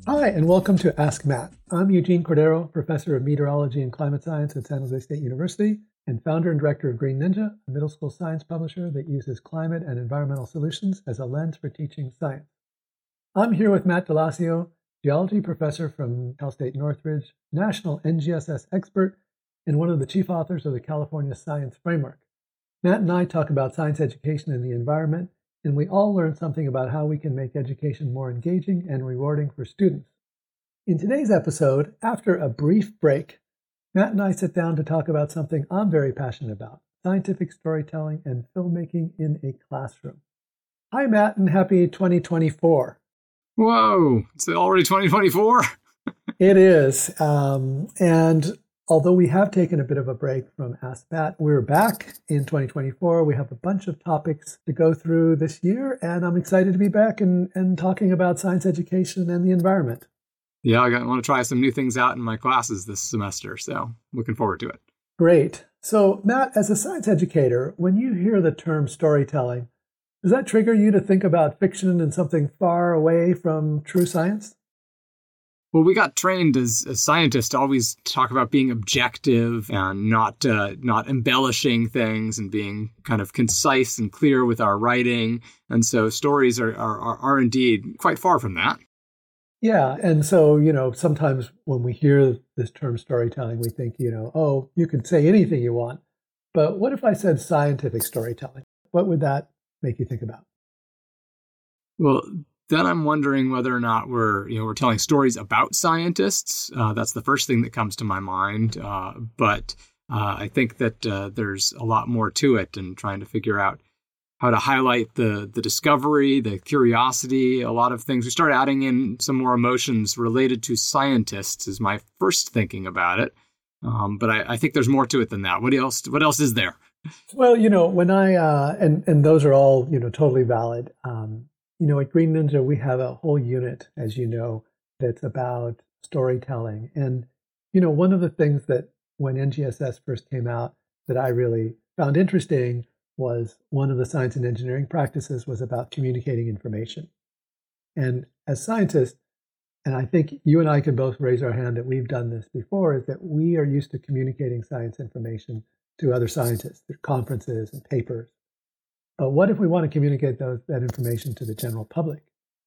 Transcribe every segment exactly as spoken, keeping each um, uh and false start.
Hi, and welcome to Ask Matt. I'm Eugene Cordero, professor of meteorology and climate science at San Jose State University, and founder and director of Green Ninja, a middle school science publisher that uses climate and environmental solutions as a lens for teaching science. I'm here with Matt Delasio, geology professor from Cal State Northridge, national N G S S expert, and one of the chief authors of the California Science Framework. Matt and I talk about science education and the environment, and we all learn something about how we can make education more engaging and rewarding for students. In today's episode, after a brief break, Matt and I sit down to talk about something I'm very passionate about, scientific storytelling and filmmaking in a classroom. Hi, Matt, and happy twenty twenty-four. Whoa, it's already twenty twenty-four? It is. Um, and although we have taken a bit of a break from Ask Matt, we're back in twenty twenty-four. We have a bunch of topics to go through this year, and I'm excited to be back and, and talking about science education and the environment. Yeah, I want to try some new things out in my classes this semester, so looking forward to it. Great. So, Matt, as a science educator, when you hear the term storytelling, does that trigger you to think about fiction and something far away from true science? Well, we got trained as, as scientists to always talk about being objective and not uh, not embellishing things and being kind of concise and clear with our writing. And so stories are are, are, are indeed quite far from that. Yeah. And so, you know, sometimes when we hear this term storytelling, we think, you know, oh, you can say anything you want. But what if I said scientific storytelling? What would that make you think about? Well, then I'm wondering whether or not we're, you know, we're telling stories about scientists. Uh, that's the first thing that comes to my mind. Uh, but uh, I think that uh, there's a lot more to it, and trying to figure out how to highlight the the discovery, the curiosity, a lot of things. We start adding in some more emotions related to scientists is my first thinking about it. Um, but I, I think there's more to it than that. What else? What else is there? Well, you know, when I uh, and and those are all, you know, totally valid. Um, you know, at Green Ninja, we have a whole unit, as you know, that's about storytelling. And you know, one of the things that when N G S S first came out that I really found interesting was one of the science and engineering practices was about communicating information. And as scientists, and I think you and I can both raise our hand that we've done this before, is that we are used to communicating science information to other scientists through conferences and papers. But what if we want to communicate those, that information to the general public?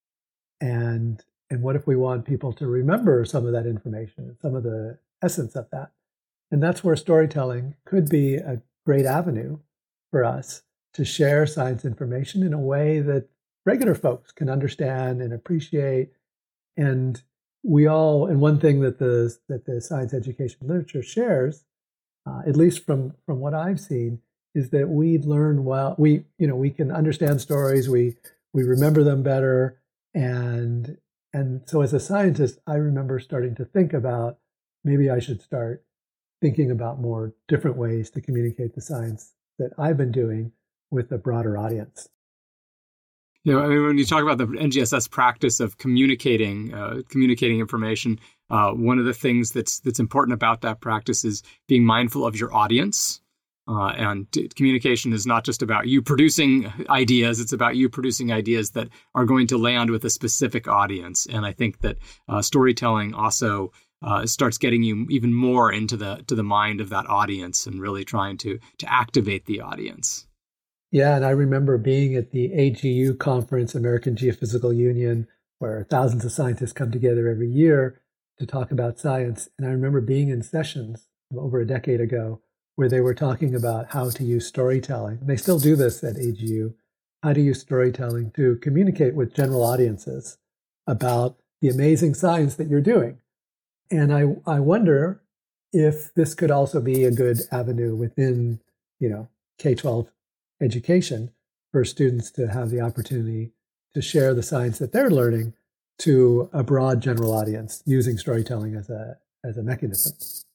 And, and what if we want people to remember some of that information, some of the essence of that? And that's where storytelling could be a great avenue for us to share science information in a way that regular folks can understand and appreciate. And we all, and one thing that the that the science education literature shares, uh, at least from from what I've seen, is that we learn well. We you know we can understand stories. We we remember them better. And and so as a scientist, I remember starting to think about maybe I should start thinking about more different ways to communicate the science that I've been doing with a broader audience. You know, I mean, when you talk about the N G S S practice of communicating, uh, communicating information, uh, one of the things that's that's important about that practice is being mindful of your audience. Uh, and t- communication is not just about you producing ideas; it's about you producing ideas that are going to land with a specific audience. And I think that uh, storytelling also Uh, it starts getting you even more into the to the mind of that audience and really trying to to activate the audience. Yeah, and I remember being at the A G U conference, American Geophysical Union, where thousands of scientists come together every year to talk about science. And I remember being in sessions over a decade ago where they were talking about how to use storytelling. They still do this at A G U, how to use storytelling to communicate with general audiences about the amazing science that you're doing. And I, I wonder if this could also be a good avenue within, you know, K twelve education for students to have the opportunity to share the science that they're learning to a broad general audience using storytelling as a as a mechanism.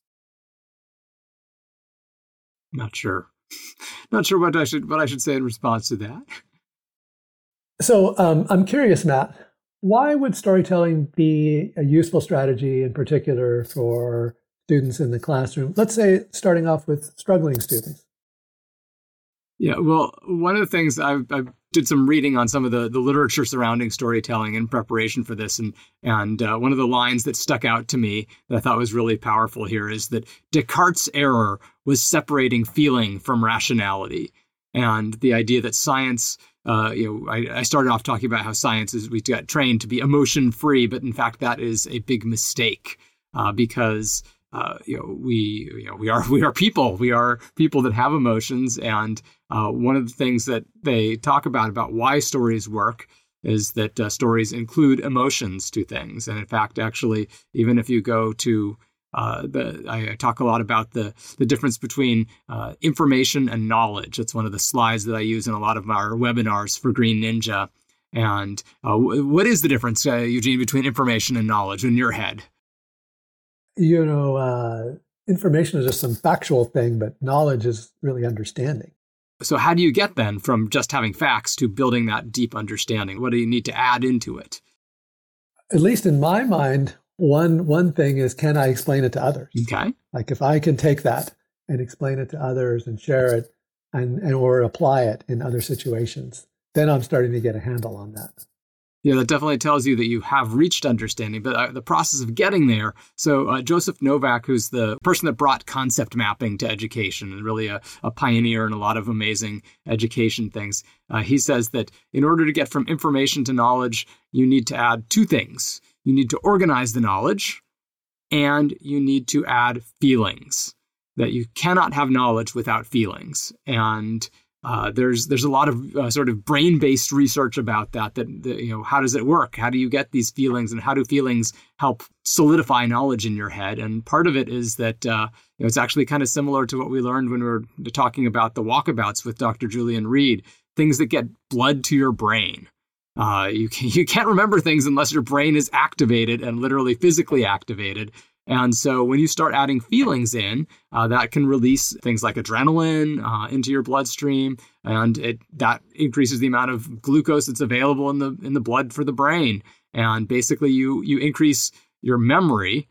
Not sure. Not sure what I should what I should say in response to that. So um, I'm curious, Matt. Why would storytelling be a useful strategy in particular for students in the classroom? Let's say starting off with struggling students. Yeah, well, one of the things I've, I've did some reading on some of the, the literature surrounding storytelling in preparation for this. And, and uh, one of the lines that stuck out to me that I thought was really powerful here is that Descartes' error was separating feeling from rationality. And the idea that science, uh, you know, I, I started off talking about how science is, we got trained to be emotion free, but in fact, that is a big mistake uh, because Uh, you know, we, you know, we are, we are people. We are people that have emotions. And uh, one of the things that they talk about, about why stories work is that uh, stories include emotions to things. And in fact, actually, even if you go to uh, the, I, I talk a lot about the, the difference between uh, information and knowledge. It's one of the slides that I use in a lot of our webinars for Green Ninja. And uh, what is the difference, uh, Eugene, between information and knowledge in your head? You know, uh, information is just some factual thing, but knowledge is really understanding. So how do you get then from just having facts to building that deep understanding? What do you need to add into it? At least in my mind, one one thing is, can I explain it to others? Okay. Like if I can take that and explain it to others and share it and, and or apply it in other situations, then I'm starting to get a handle on that. Yeah, that definitely tells you that you have reached understanding, but uh, the process of getting there. So uh, Joseph Novak, who's the person that brought concept mapping to education and really a, a pioneer in a lot of amazing education things, uh, he says that in order to get from information to knowledge, you need to add two things. You need to organize the knowledge and you need to add feelings, that you cannot have knowledge without feelings. And Uh, there's there's a lot of uh, sort of brain-based research about that, that, that, you know, how does it work? How do you get these feelings and how do feelings help solidify knowledge in your head? And part of it is that uh, you know, it's actually kind of similar to what we learned when we were talking about the walkabouts with Doctor Julian Reed, things that get blood to your brain. Uh, you, can, you can't remember things unless your brain is activated and literally physically activated. And so when you start adding feelings in, uh, that can release things like adrenaline uh, into your bloodstream, and it that increases the amount of glucose that's available in the in the blood for the brain. And basically, you you increase your memory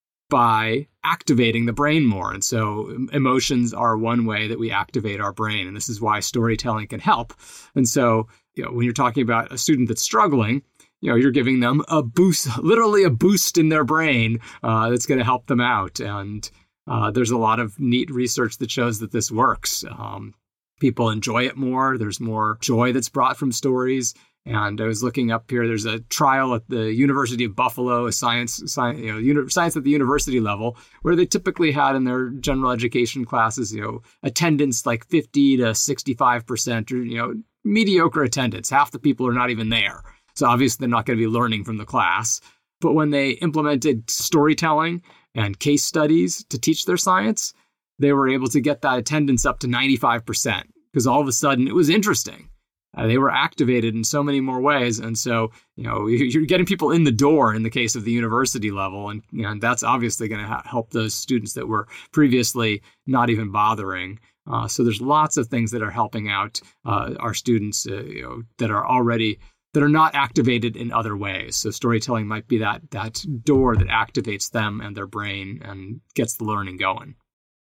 by activating the brain more. And so emotions are one way that we activate our brain, and this is why storytelling can help. And so, you know, when you're talking about a student that's struggling, you know, you're giving them a boost, literally a boost in their brain uh, that's going to help them out. And uh, there's a lot of neat research that shows that this works. Um, people enjoy it more. There's more joy that's brought from stories. And I was looking up here, there's a trial at the University of Buffalo, a science, science, you know, uni- science at the university level, where they typically had in their general education classes, you know, attendance like fifty to sixty-five percent, or, you know, mediocre attendance. Half the people are not even there. So obviously they're not going to be learning from the class. But when they implemented storytelling and case studies to teach their science, they were able to get that attendance up to ninety-five percent because all of a sudden it was interesting. Uh, they were activated in so many more ways. And so, you know, you're getting people in the door in the case of the university level. And, you know, and that's obviously going to ha- help those students that were previously not even bothering. Uh, so there's lots of things that are helping out uh, our students, uh, you know, that are already that are not activated in other ways. So storytelling might be that that door that activates them and their brain and gets the learning going.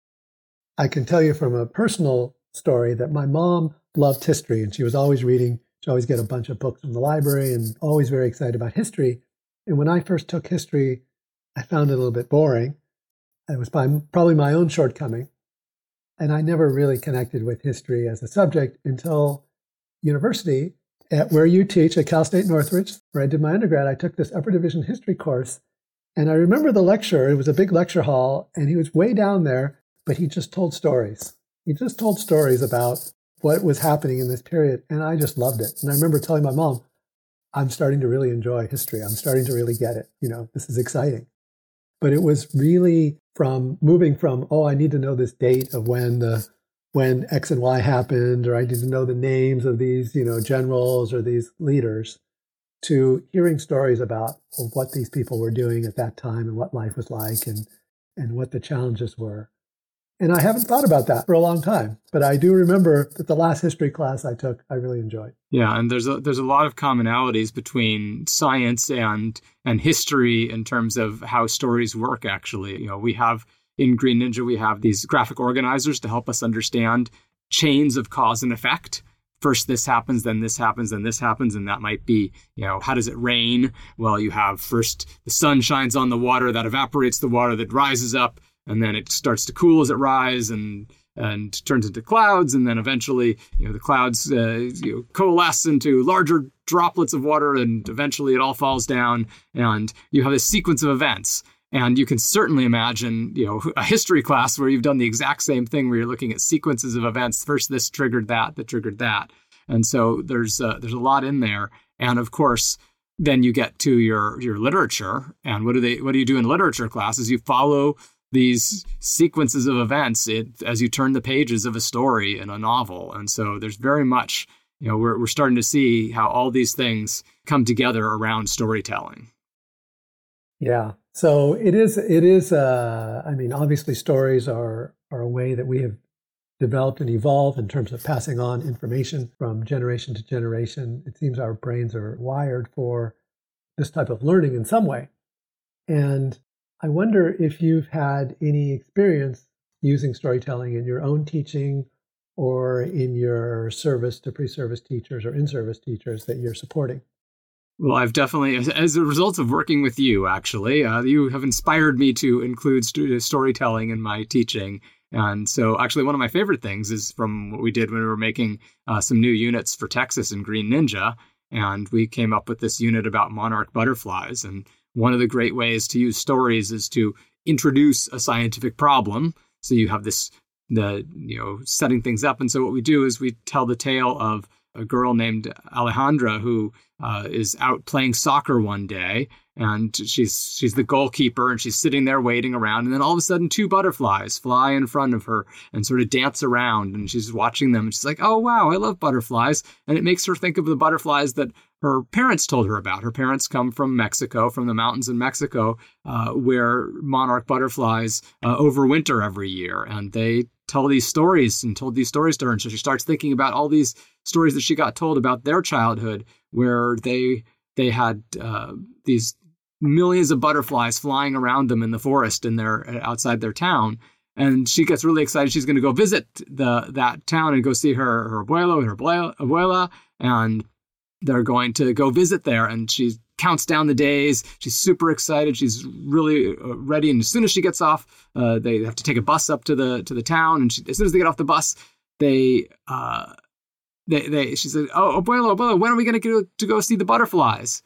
I can tell you from a personal story that my mom loved history, and she was always reading. She'd always get a bunch of books from the library and always very excited about history. And when I first took history, I found it a little bit boring. It was by, probably my own shortcoming. And I never really connected with history as a subject until university, at where you teach at Cal State Northridge, where I did my undergrad. I took this upper division history course. And I remember the lecturer. It was a big lecture hall, and he was way down there, but he just told stories. He just told stories about what was happening in this period, and I just loved it. And I remember telling my mom, I'm starting to really enjoy history. I'm starting to really get it. You know, this is exciting. But it was really from moving from, oh, I need to know this date of when the when X and Y happened, or I need to know the names of these, you know, generals or these leaders, to hearing stories about what these people were doing at that time and what life was like and and what the challenges were. And I haven't thought about that for a long time, but I do remember that the last history class I took, I really enjoyed. Yeah, and there's a there's a lot of commonalities between science and and history in terms of how stories work. Actually, you know, we have in Green Ninja we have these graphic organizers to help us understand chains of cause and effect first this happens, then this happens, then this happens. And that might be, you know, how does it rain? Well, you have first the sun shines on the water, that evaporates the water, that rises up, and then it starts to cool as it rises and and turns into clouds. And then eventually, you know, the clouds uh, you know, coalesce into larger droplets of water, and eventually it all falls down. And you have this sequence of events. And you can certainly imagine, you know, a history class where you've done the exact same thing, where you're looking at sequences of events. First, this triggered that, that triggered that. And so there's uh, there's a lot in there. And of course, then you get to your your literature. And what do they what do you do in literature classes? You follow these sequences of events it, as you turn the pages of a story in a novel. And so there's very much, you know, we're we're starting to see how all these things come together around storytelling. Yeah. So it is, it is, uh, I mean, obviously stories are, are a way that we have developed and evolved in terms of passing on information from generation to generation. It seems our brains are wired for this type of learning in some way. And I wonder if you've had any experience using storytelling in your own teaching or in your service to pre-service teachers or in-service teachers that you're supporting. Well, I've definitely, as, as a result of working with you, actually, uh, you have inspired me to include st- storytelling in my teaching. And so actually one of my favorite things is from what we did when we were making uh, some new units for Texas in Green Ninja. And we came up with this unit about monarch butterflies. And one of the great ways to use stories is to introduce a scientific problem. So you have this, the you know, setting things up. And so what we do is we tell the tale of a girl named Alejandra who uh, is out playing soccer one day, and she's she's the goalkeeper, and she's sitting there waiting around, and then all of a sudden two butterflies fly in front of her and sort of dance around, and she's watching them, and she's like, oh wow, I love butterflies. And it makes her think of the butterflies that her parents told her about. Her parents come from Mexico, from the mountains in Mexico, uh, where monarch butterflies uh, overwinter every year, and they tell these stories and told these stories to her. And so she starts thinking about all these stories that she got told about their childhood, where they they had uh, these millions of butterflies flying around them in the forest in their outside their town. And she gets really excited. She's going to go visit the that town and go see her her abuelo and her abuela, abuela, and they're going to go visit there. And she counts down the days. She's super excited. She's really uh, ready. And as soon as she gets off, uh, they have to take a bus up to the to the town. And she, as soon as they get off the bus, they uh, they they she said, "Oh, abuelo, abuelo, when are we going to go to go see the butterflies?"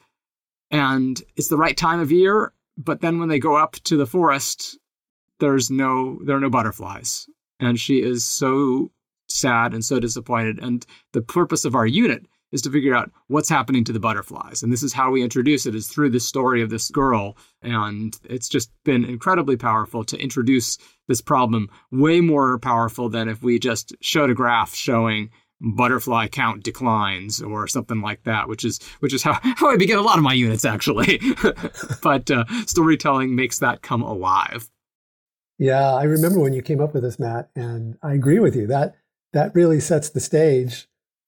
And it's the right time of year. But then when they go up to the forest, there's no there are no butterflies, and she is so sad and so disappointed. And the purpose of our unit is to figure out what's happening to the butterflies. And this is how we introduce it, is through this story of this girl. And it's just been incredibly powerful to introduce this problem, way more powerful than if we just showed a graph showing butterfly count declines or something like that, which is which is how, how I begin a lot of my units, actually. But uh, storytelling makes that come alive. Yeah, I remember when you came up with this, Matt, and I agree with you. That that really sets the stage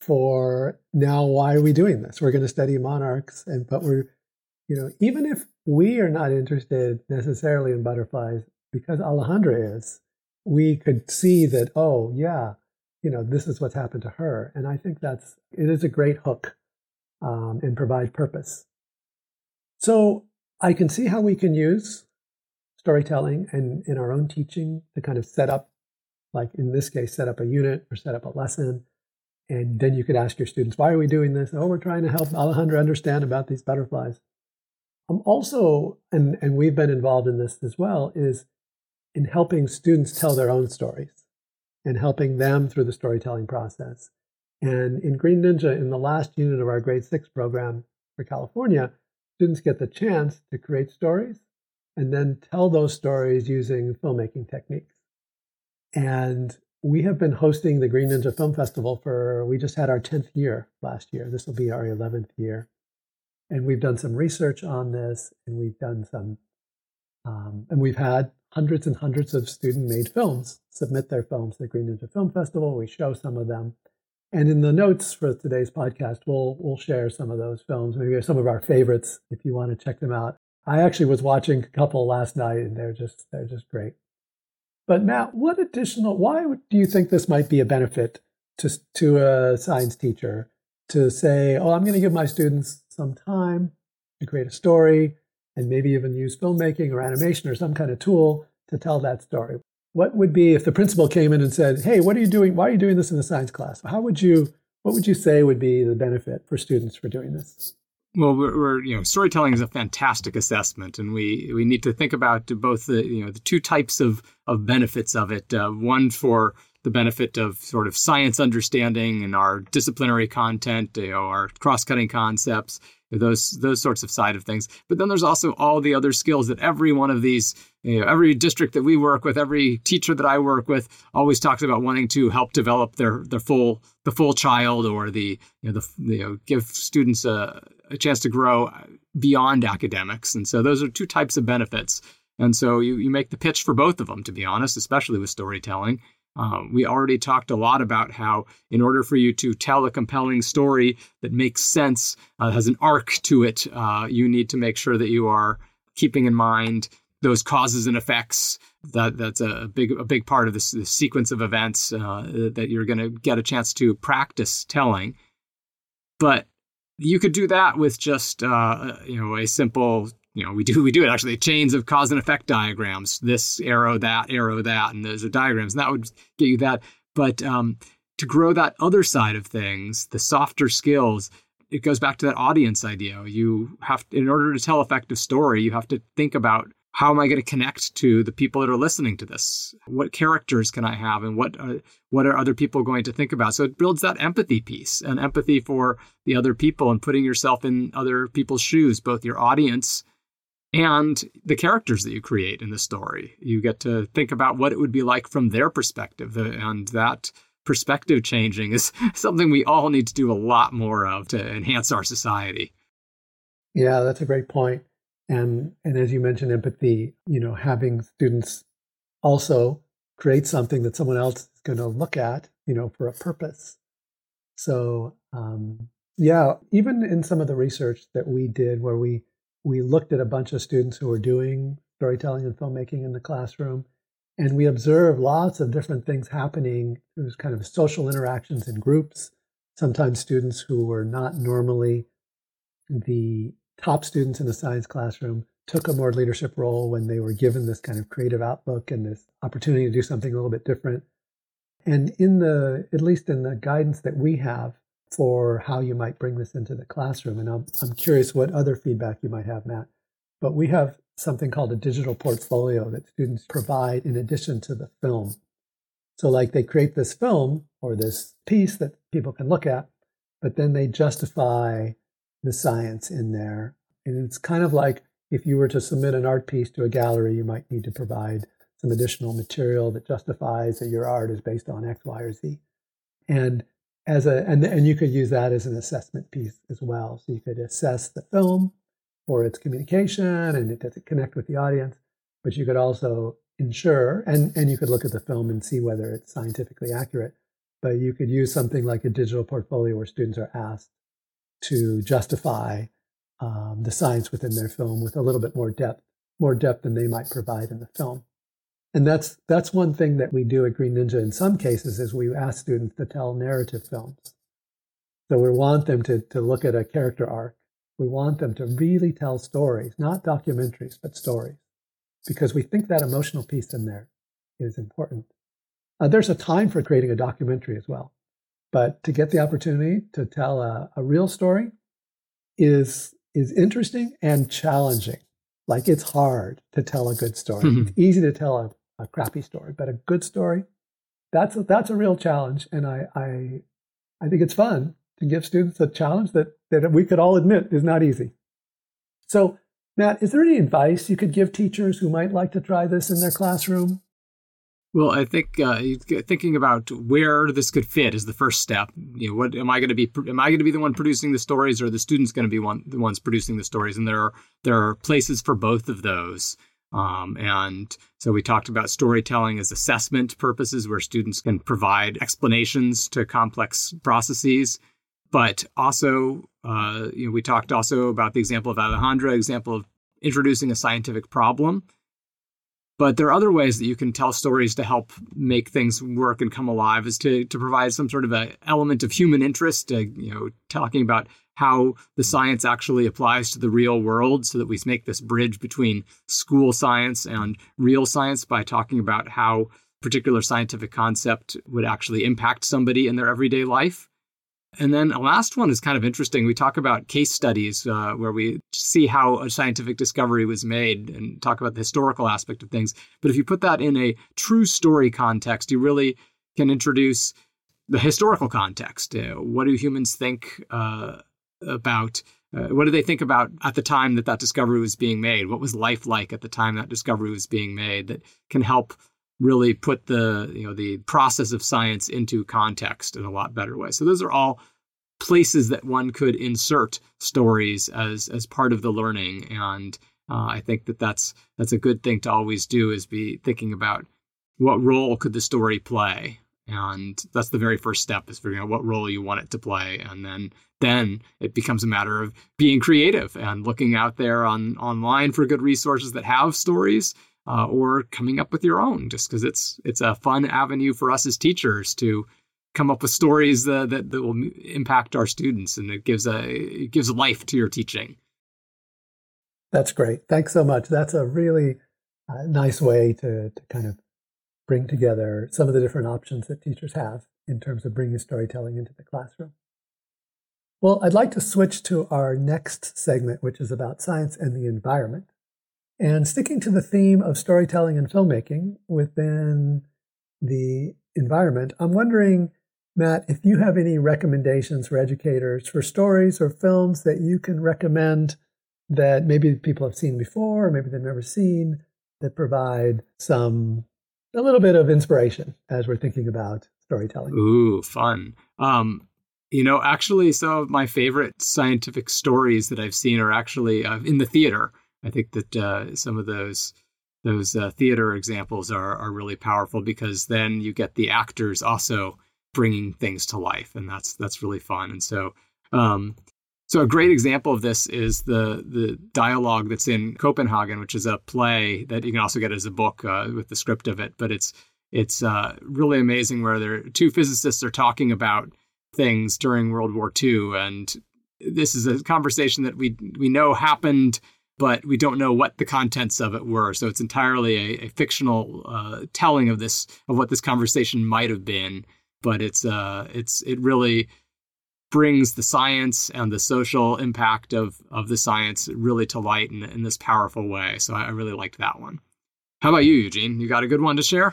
for now, why are we doing this? We're going to study monarchs, and but we're, you know, even if we are not interested necessarily in butterflies, because Alejandra is, we could see that, oh yeah, you know, this is what's happened to her. And I think that's, it is a great hook um, and provide purpose. So I can see how we can use storytelling and in our own teaching to kind of set up, like in this case, set up a unit or set up a lesson. And then you could ask your students, why are we doing this? Oh, we're trying to help Alejandra understand about these butterflies. I'm also, and, and we've been involved in this as well, is in helping students tell their own stories and helping them through the storytelling process. And in Green Ninja, in the last unit of our grade six program for California, students get the chance to create stories and then tell those stories using filmmaking techniques. And we have been hosting the Green Ninja Film Festival for, we just had our tenth year last year. This will be our eleventh year. And we've done some research on this, and we've done some, um, and we've had hundreds and hundreds of student-made films submit their films to the Green Ninja Film Festival. We show some of them. And in the notes for today's podcast, we'll we'll share some of those films, maybe some of our favorites if you want to check them out. I actually was watching a couple last night, and they're just they're just great. But Matt, what additional, why do you think this might be a benefit to, to a science teacher to say, oh, I'm going to give my students some time to create a story and maybe even use filmmaking or animation or some kind of tool to tell that story. What would be if the principal came in and said, hey, what are you doing? Why are you doing this in a science class? How would you, what would you say would be the benefit for students for doing this? Well, we're, we're you know, storytelling is a fantastic assessment, and we we need to think about both the you know the two types of of benefits of it. Uh, one for the benefit of sort of science understanding and our disciplinary content, you know, our cross-cutting concepts, those those sorts of side of things. But then there's also all the other skills that every one of these, you know, every district that we work with, every teacher that I work with, always talks about wanting to help develop their their full the full child, or the you know the you know give students a, a chance to grow beyond academics. And so those are two types of benefits. And so you you make the pitch for both of them, to be honest, especially with storytelling. Um, we already talked a lot about how in order for you to tell a compelling story that makes sense, uh, has an arc to it, uh, you need to make sure that you are keeping in mind those causes and effects. That that's a big a big part of this, this sequence of events uh, that you're going to get a chance to practice telling. But you could do that with just uh, you know a simple. You know, we do we do it actually chains of cause and effect diagrams. This arrow, that arrow, that, and those are diagrams, and that would get you that. But um, to grow that other side of things, the softer skills, it goes back to that audience idea. You have, in order to tell effective story, you have to think about, how am I going to connect to the people that are listening to this? What characters can I have, and what uh, what are other people going to think about? So it builds that empathy piece, and empathy for the other people, and putting yourself in other people's shoes, both your audience and the characters that you create in the story. You get to think about what it would be like from their perspective. And that perspective changing is something we all need to do a lot more of to enhance our society. Yeah, that's a great point. And and as you mentioned, empathy, you know, having students also create something that someone else is going to look at, you know, for a purpose. So, um, yeah, even in some of the research that we did where we We looked at a bunch of students who were doing storytelling and filmmaking in the classroom, and we observed lots of different things happening. There was kind of social interactions in groups. Sometimes students who were not normally the top students in the science classroom took a more leadership role when they were given this kind of creative outlook and this opportunity to do something a little bit different. And in the, at least in the guidance that we have for how you might bring this into the classroom. And I'm, I'm curious what other feedback you might have, Matt. But we have something called a digital portfolio that students provide in addition to the film. So like they create this film or this piece that people can look at, but then they justify the science in there. And it's kind of like if you were to submit an art piece to a gallery, you might need to provide some additional material that justifies that your art is based on X, Y, or Z. And As a and and you could use that as an assessment piece as well. So you could assess the film for its communication and it does it connect with the audience, but you could also ensure and and you could look at the film and see whether it's scientifically accurate. But you could use something like a digital portfolio where students are asked to justify um, the science within their film with a little bit more depth, more depth than they might provide in the film. And that's that's one thing that we do at Green Ninja in some cases is we ask students to tell narrative films. So we want them to, to look at a character arc. We want them to really tell stories, not documentaries, but stories, because we think that emotional piece in there is important. Uh, there's a time for creating a documentary as well. But to get the opportunity to tell a, a real story is is interesting and challenging. Like it's hard to tell a good story. Mm-hmm. It's easy to tell a a crappy story, but a good story, that's a, that's a real challenge. And I, I I think it's fun to give students a challenge that, that we could all admit is not easy. So, Matt, is there any advice you could give teachers who might like to try this in their classroom? Well, I think uh, thinking about where this could fit is the first step. You know, what am I going to be? Am I going to be the one producing the stories, or are the students going to be one the ones producing the stories? And there are there are places for both of those. Um, and so we talked about storytelling as assessment purposes, where students can provide explanations to complex processes. But also, uh, you know, we talked also about the example of Alejandra, example of introducing a scientific problem. But there are other ways that you can tell stories to help make things work and come alive, is to to provide some sort of a element of human interest, uh, you know, talking about how the science actually applies to the real world, so that we make this bridge between school science and real science by talking about how a particular scientific concept would actually impact somebody in their everyday life. And then a last one is kind of interesting. We talk about case studies uh, where we see how a scientific discovery was made and talk about the historical aspect of things. But if you put that in a true story context, you really can introduce the historical context. Uh, what do humans think uh, about, uh, what do they think about at the time that that discovery was being made? What was life like at the time that discovery was being made? That can help really put the, you know, the process of science into context in a lot better way. So those are all places that one could insert stories as as part of the learning. And uh, I think that that's that's a good thing to always do, is be thinking about what role could the story play. And that's the very first step, is figuring out what role you want it to play. And then then it becomes a matter of being creative and looking out there on online for good resources that have stories, Uh, or coming up with your own, just because it's it's a fun avenue for us as teachers to come up with stories uh, that that will impact our students, and it gives a it gives life to your teaching. That's great. Thanks so much. That's a really uh, nice way to to kind of bring together some of the different options that teachers have in terms of bringing storytelling into the classroom. Well, I'd like to switch to our next segment, which is about science and the environment. And sticking to the theme of storytelling and filmmaking within the environment, I'm wondering, Matt, if you have any recommendations for educators for stories or films that you can recommend that maybe people have seen before, or maybe they've never seen, that provide some, a little bit of inspiration as we're thinking about storytelling. Ooh, fun. Um, you know, actually, some of my favorite scientific stories that I've seen are actually uh, in the theater. I think that uh, some of those those uh, theater examples are are really powerful, because then you get the actors also bringing things to life, and that's that's really fun. And so, um, so a great example of this is the the dialogue that's in Copenhagen, which is a play that you can also get as a book uh, with the script of it. But it's it's uh, really amazing, where there two physicists are talking about things during World War Two, and this is a conversation that we we know happened, but we don't know what the contents of it were. So it's entirely a, a fictional uh, telling of this, of what this conversation might have been. But it's uh, it's it really brings the science and the social impact of of the science really to light in, in this powerful way. So I, I really liked that one. How about you, Eugene? You got a good one to share?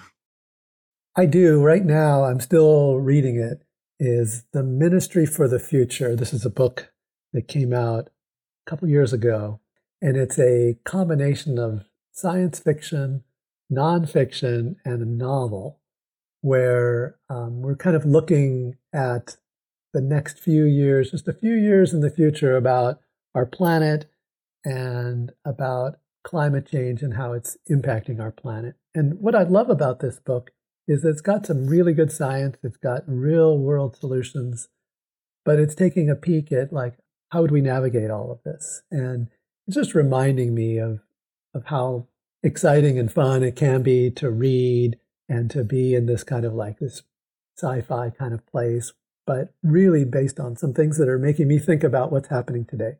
I do. Right now, I'm still reading it, is The Ministry for the Future. This is a book that came out a couple years ago. And it's a combination of science fiction, nonfiction, and a novel, where um, we're kind of looking at the next few years, just a few years in the future, about our planet and about climate change and how it's impacting our planet. And what I love about this book is it's got some really good science, it's got real world solutions, but it's taking a peek at, like, how would we navigate all of this? And it's just reminding me of, of how exciting and fun it can be to read and to be in this kind of like this sci-fi kind of place, but really based on some things that are making me think about what's happening today.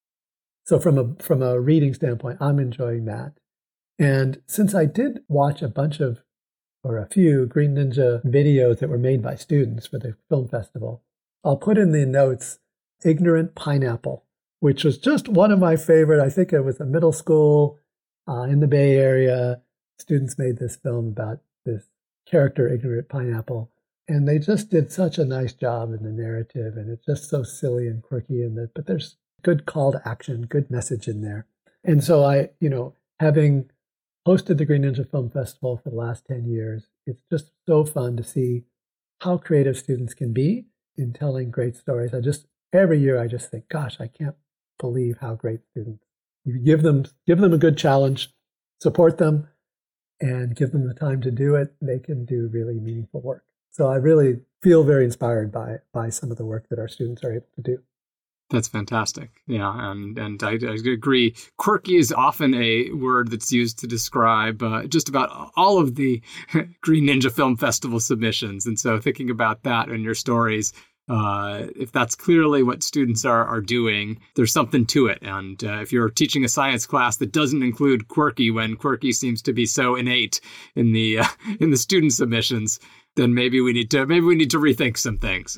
So from a from a reading standpoint, I'm enjoying that. And since I did watch a bunch of, or a few Green Ninja videos that were made by students for the film festival, I'll put in the notes Ignorant Pineapple, which was just one of my favorite. I think it was a middle school uh, in the Bay Area. Students made this film about this character, Ignorant Pineapple, and they just did such a nice job in the narrative, and it's just so silly and quirky, and the, but there's good call to action, good message in there. And so I, you know, having hosted the Green Ninja Film Festival for the last ten years, it's just so fun to see how creative students can be in telling great stories. I just, every year I just think, gosh, I can't believe how great students. You give them give them a good challenge, support them, and give them the time to do it. They can do really meaningful work. So I really feel very inspired by by some of the work that our students are able to do. That's fantastic. Yeah, and and I, I agree. Quirky is often a word that's used to describe uh, just about all of the Green Ninja Film Festival submissions. And so thinking about that in your stories, uh, if that's clearly what students are are doing, there's something to it. And uh, if you're teaching a science class that doesn't include quirky, when quirky seems to be so innate in the uh, in the student submissions, then maybe we need to maybe we need to rethink some things.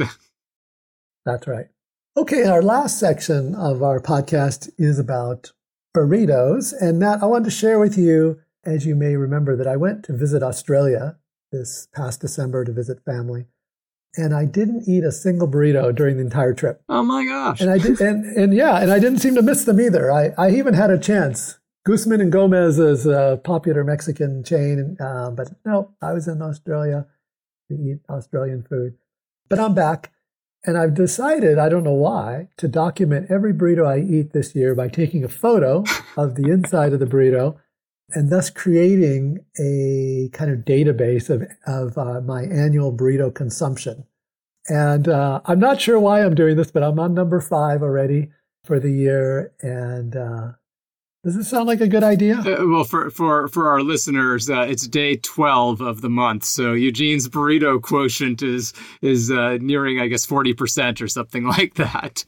That's right. Okay, our last section of our podcast is about burritos. And Matt, I wanted to share with you, as you may remember, that I went to visit Australia this past December to visit family. And I didn't eat a single burrito during the entire trip. Oh my gosh. And I did, and, and yeah, and I didn't seem to miss them either. I, I even had a chance. Guzman and Gomez is a popular Mexican chain, uh, but no, I was in Australia to eat Australian food. But I'm back. And I've decided, I don't know why, to document every burrito I eat this year by taking a photo of the inside of the burrito and thus creating a kind of database of, of uh, my annual burrito consumption. And uh, I'm not sure why I'm doing this, but I'm on number five already for the year. And uh, does this sound like a good idea? Uh, well, for, for, for our listeners, uh, it's day twelve of the month. So Eugene's burrito quotient is is uh, nearing, I guess, forty percent or something like that.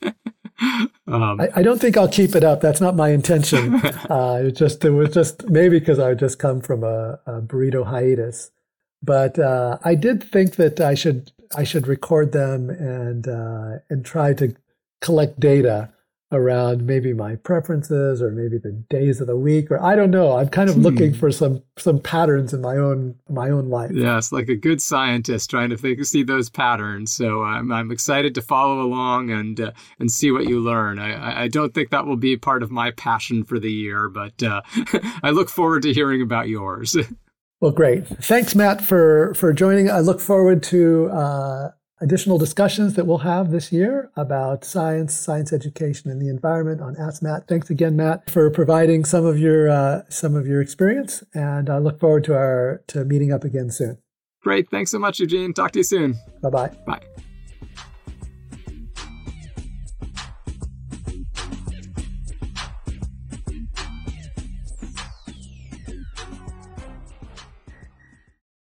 um, I, I don't think I'll keep it up. That's not my intention. uh, it just it was just maybe because I just come from a, a burrito hiatus. But uh, I did think that I should I should record them and uh, and try to collect data around maybe my preferences or maybe the days of the week, or I don't know. I'm kind of looking for some some patterns in my own my own life. Yes, like a good scientist trying to think, see those patterns. So I'm I'm excited to follow along and uh, and see what you learn. I I don't think that will be part of my passion for the year, but uh, I look forward to hearing about yours. Well, great. Thanks, Matt, for for joining. I look forward to Uh, additional discussions that we'll have this year about science, science education, and the environment on Ask Matt. Thanks again, Matt, for providing some of your uh, some of your experience, and I look forward to our to meeting up again soon. Great. Thanks so much, Eugene. Talk to you soon. Bye-bye. Bye.